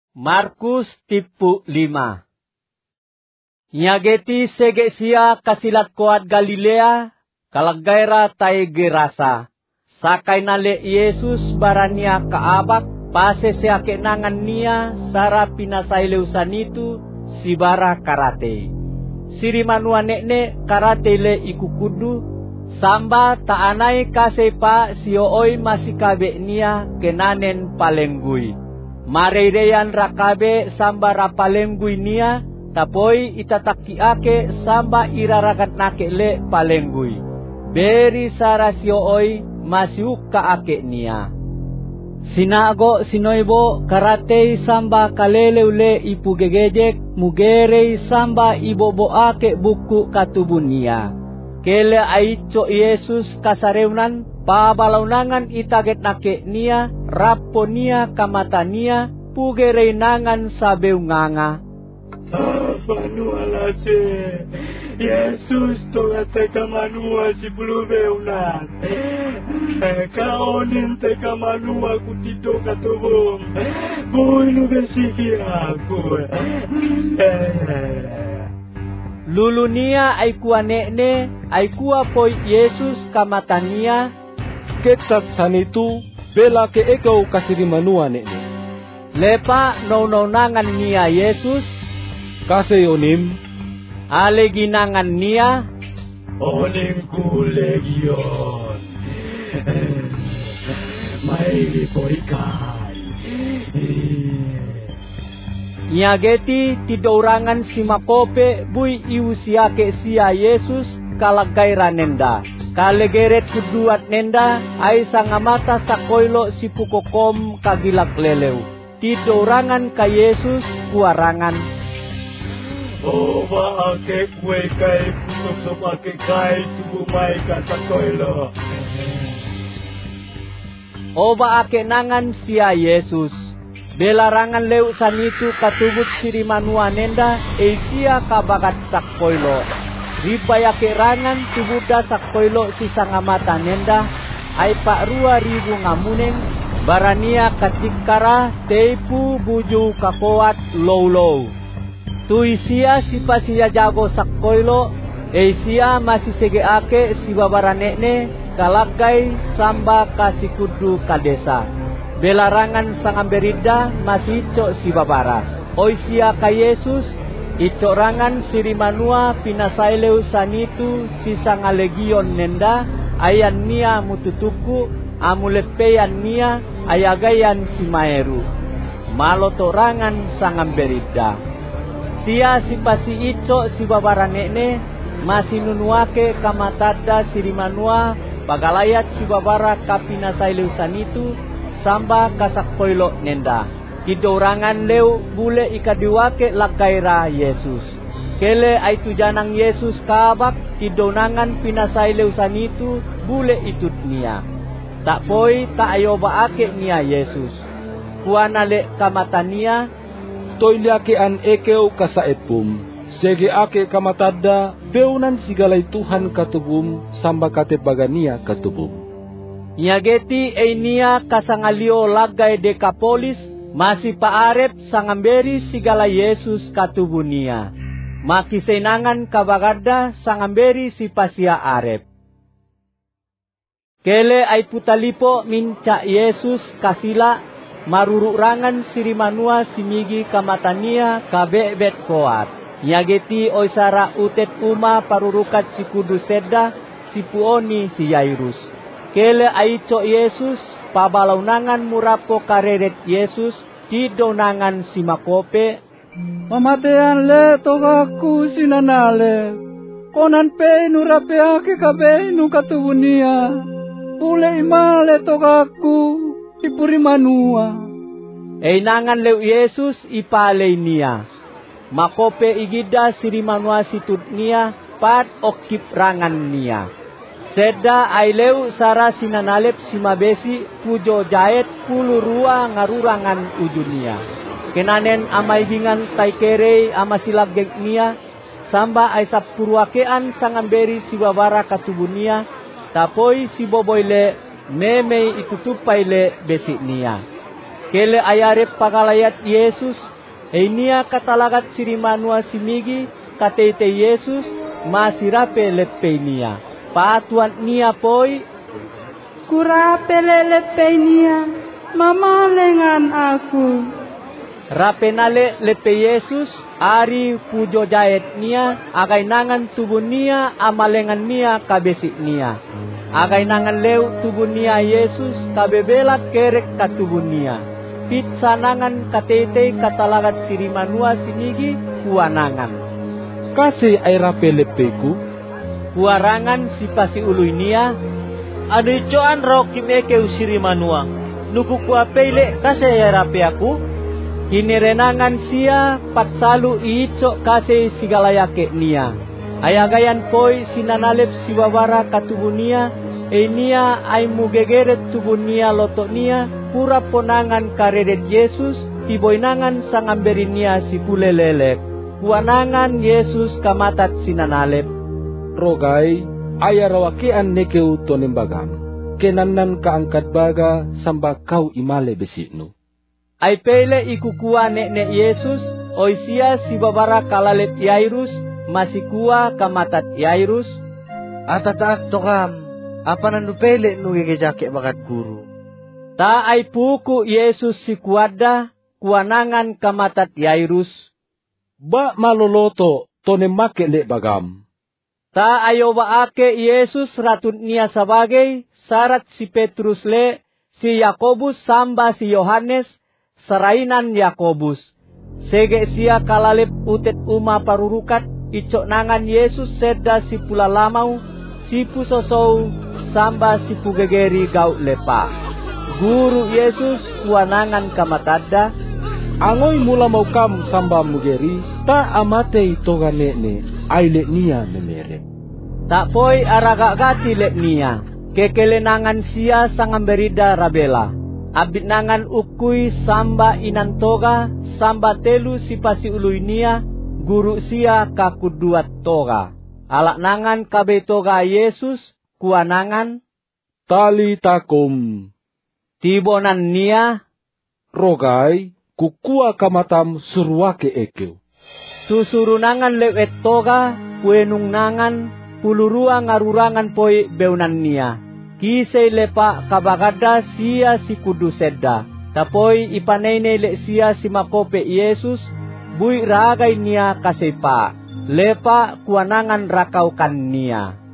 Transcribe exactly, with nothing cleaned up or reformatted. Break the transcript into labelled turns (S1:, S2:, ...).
S1: Markus tipu lima. Nyageti sege sia kasilat koat Galilea, kalagaira tai gerasa. Sakai nale Yesus barania kaabak, pase seake nangan nia, sara pinasai leusan itu, sibara karate. Siri manua nekne karate le ikukudu, samba taanai kasepa siooi masikabe nia kenanen palenggui. Mareireyan rakabe samba rapalenggui nia, tapoi itatakiake samba iraragat nake le palenggui. Beri sara siooi masiuka ake nia. Sinago sinoibo karate samba kaleleule ipu gegejek mugerei samba ibobo ake buku katubunia. Kele aico Yesus kasareunan pabalaunangan itaget nake nia rapo nia kamata nia pugerei nangan sabeunganga.
S2: Manua lase Yesus toga teka manua si blubeunat kaonin teka manua kutito katubong boy nu besiki aku
S1: Lulunia ay kuanekne ay kuwa poy Yesus kamatania
S3: ketat sanitu bela ke ikaw kasiri manua nekne
S1: lepa naunangan niya Yesus
S3: kaseyonim
S1: ale ginangan niya
S2: onim ku legion may poikai
S1: Nyageti tidaurangan si makope bui iusiake sia Yesus kalagaira nenda. Kalegeret kuduat nenda ay sangamata sakoilo si pukokom kagilak lelew. Tidaurangan ka Yesus kuarangan.
S2: O ba ake kwe kay putok ake kay tubumay ka sakoilo.
S1: O ba ake nangan sia Yesus. Belarangan leu sanitu katubut siri manua nenda eisia kabagat sakkoilo. Ripaya kerangan tubuda sakkoilo si sangamata nenda ay pak rua ribu ngamuneng barania katikara teipu buju kakoat low low. Tuisia si pasia jago sakkoilo eisia masih segeake si babaranekne kalagai samba kasikudu kadesa. Belarangan sangamberida masih icok si babara. Oisia ka Yesus, icok rangan siri manua pinasaileu sanitu si sangalegion nenda, ayan nia mututuku, amulepeyan nia, ayagayan si maeru. Malotorangan sangamberida. Sia si pasi icok si babara nekne, masih nunuake kamatada siri manua, pagalayat si babara kapinasaileu sanitu, samba kasakpoilo nenda. Kidaurangan leu bule ikadiwake lakaira Yesus. Kele ay tujanang Yesus kabak kidaunangan pinasai leu sanitu bule itut niya. Tak poi tak ayo baake niya Yesus. Kuana le kamata niya.
S3: Toiliake an ekeu kasaepum. Sege ake kamatada beunan sigalay Tuhan katubum samba katepagania katubum.
S1: Nyageti einia kasangalio lagay Dekapolis masih paarep sangamberi sigala Yesus katubunia. Makisenangan kabagarda sangamberi si pasia arep. Kele ay putalipo minca Yesus kasila marururangan siri manua simigi kamatania kabebet koat. Nyageti oisara utet uma parurukat si kudu sedda si puoni si Yairus. Kele aico Yesus pabalaunangan murapo kareret Yesus tidonangan si makope.
S4: Mamatean le togaku sinanale. Konan pe nurape ake kabe nu katubunia. Ule imale togaku ipuri manua.
S1: Einangan leu Yesus ipalei nia. Makope igida siri manua situt nia pat okip rangan nia. Seda aileu sara sinanalep simabesi pujo jaet pulu rua ngarurangan ujunia. Kenanen amai bingan taikere amasilak gegnia samba aisap puruakean sangamberi si babara katubunia tapoi si boboile memei itutupai le besi nia. Kele ayarep pagalayat Yesus, einia katalagat sirimanua simigi katete Yesus masirape lepe nia. Patuan nia poi
S5: kurape lepe nia, mamalengan aku.
S1: Rapenale lepe Yesus ari pujo jaet nia agai nangan tubuh nia amalengan nia kabesik nia. Agai nangan leu tubuh nia Yesus kabebelat kerek ka tubuh nia. Pitsa nangan katete katalagat sirimanua sinigi kuanangan.
S3: Kasih ay rape lepeku.
S1: Kuarangan si pasi ului nia.
S2: Adi coan rau kimeke usirimanua. Nuku kuapele kasih ay rape aku.
S1: Hinirenangan sia patsalu iicok kase sigalayake nia. Ayagayan poi sinanalep siwawara katubu nia. E nia ay mugegeret tubuh nia lotok nia. Pura ponangan karedet Yesus. Tiboinangan sangamberi nia si kulelelek. Kuanangan Yesus kamatat sinanalep.
S3: Rogai ayarawakean nekeu tonembagam. Kenanan kaangkat baga samba kau imale besitnu.
S1: Ay pele ikukua nek-nek Yesus, oisia si babara kalalet Yairus, masih kuah kamatat Yairus.
S6: Atataak tokam, apa nandu pele nu gegejake bakat guru.
S1: Ta ay puku Yesus si kuada, kuanangan kamatat Yairus.
S3: Ba maloloto tonemake lek bagam.
S1: Ta ayo baake Yesus ratun nia sebagai syarat si Petrus le, si Yakobus samba si Yohanes, serainan Yakobus. Sege sia kalalep utet uma parurukat, icok nangan Yesus seda si pula lamau, si pusosou, samba si pugegeri gau lepa. Guru Yesus kuanangan kamatadda.
S3: Angoi mula mau kam samba mugeri, ta amate itoga nekne, ay lek nia memere.
S1: Tak poi aragagati lek nia, kekelenangan sia sangamberida rabela. Abit nangan ukui samba inantoga, samba telu si pasi ului nia, guru sia kakuduat toga. Alak nangan kabe toga Yesus, kuanangan.
S3: Tali takum.
S1: Tibonan nia.
S3: Rogai, kukua kamatam surwake ekeu.
S1: Susurunangan lewet toga, kuenung nangan, pulurua ngarurangan poi beunan nia. Kisay lepa kabagada siya si kudu sedda. Tapoy ipanene le siya si makope Yesus, bui ragay niya kasepa. Lepa kuanangan rakaukan niya.